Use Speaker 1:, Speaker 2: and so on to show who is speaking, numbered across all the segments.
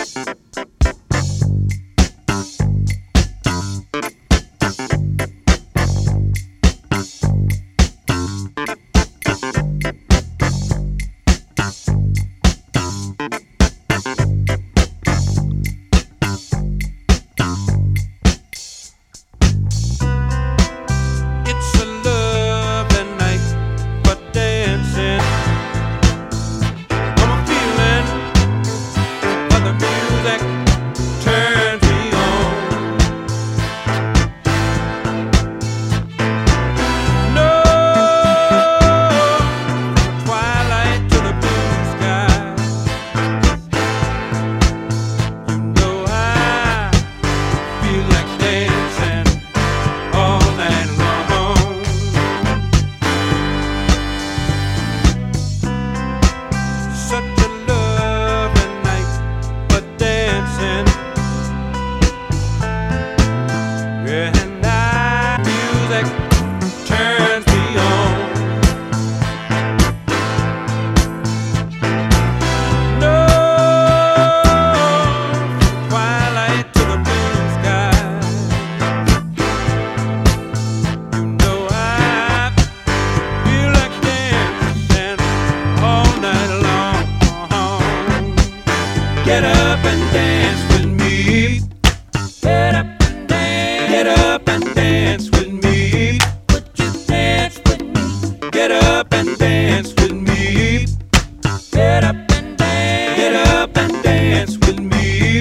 Speaker 1: Get up and dance with me. Get up and dance. Get up and dance with me. Would you dance with me? Get up and dance with me. Get up and dance. Get up and dance with me.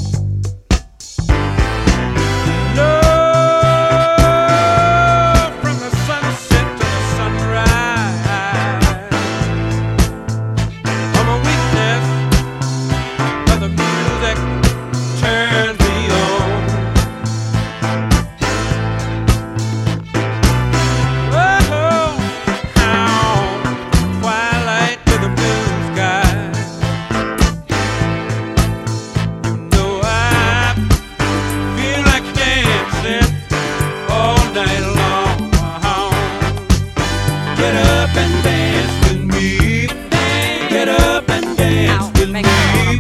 Speaker 1: No, from the sunset to the sunrise. I'm a weakness. The music turns me on. Oh, how twilight to the blue sky. You know I feel like dancing all night long. Get up and dance with me. Get up and dance with me.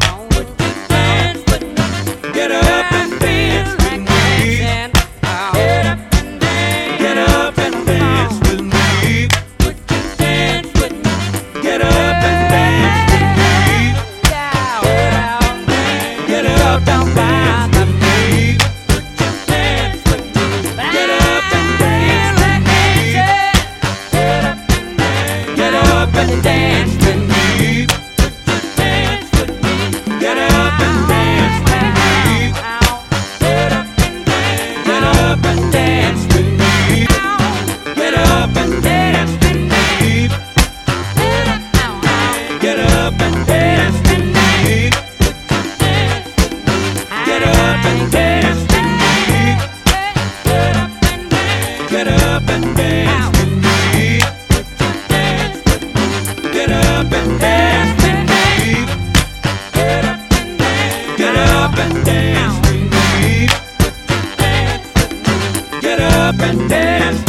Speaker 1: Get up and dance with me. Get up and dance. Get up and dance with me. Would you dance with me? Get up and dance with me. Get up and dance. Get up and dance with me. Would you dance with me? Get up and dance with me. Get up and dance. Get up and dance with me. Would you dance with me? Get up and dance with me. Get up and dance. Get up and dance with me. Get up and dance with me. Get up and dance with me. Get up and dance with me. Get up and dance with me. Get up and dance with me. Get up and dance with me. Get up and dance.